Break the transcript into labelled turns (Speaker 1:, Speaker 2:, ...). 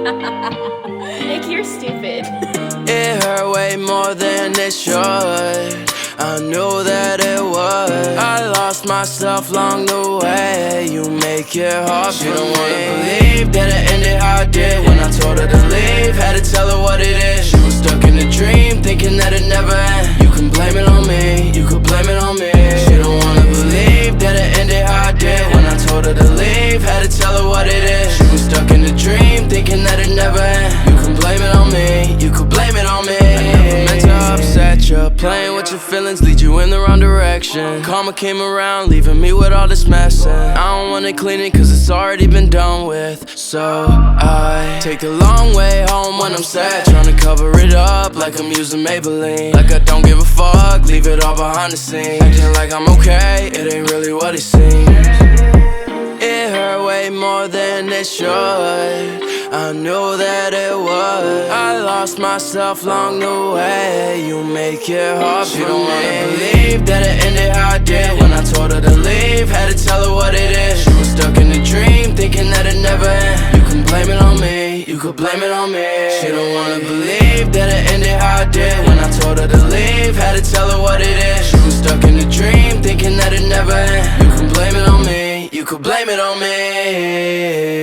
Speaker 1: Nick, you're stupid.
Speaker 2: It hurt way more than it should. I knew that it would. I lost myself along the way. You make it hard for me. She don't wanna believe that it ended how it did. When I told her to leave, had to tell her what it is. She was stuck in a dream, thinking that it never end. You can blame it on me, you could blame it on me. She don't wanna believe that it ended how it did. When I told her to leave, had to tell her what it is. She was stuck in a dream, thinking that it never end. You can blame it on me, you could blame it on me. I never meant to upset you. Playing with your feelings lead you in the wrong direction. Karma came around, leaving me with all this mess. And I don't wanna clean it cause it's already been done with. So I take the long way home when I'm sad, trying to cover it up like I'm using Maybelline. Like I don't give a fuck, leave it all behind the scenes. Acting like I'm okay, it ain't really what it seems. It hurt way more than it should. I knew that it would. I lost myself along the way. You make it hard for me. She don't wanna believe that it ended how it did. When I told her to leave, had to tell her what it is. She was stuck in a dream, thinking that it never end. You can blame it on me, you could blame it on me. She don't wanna believe that it ended how it did. When I told her to leave, had to tell her what it is. She was stuck in a dream, thinking that it never end. You can blame it on me, you could blame it on me.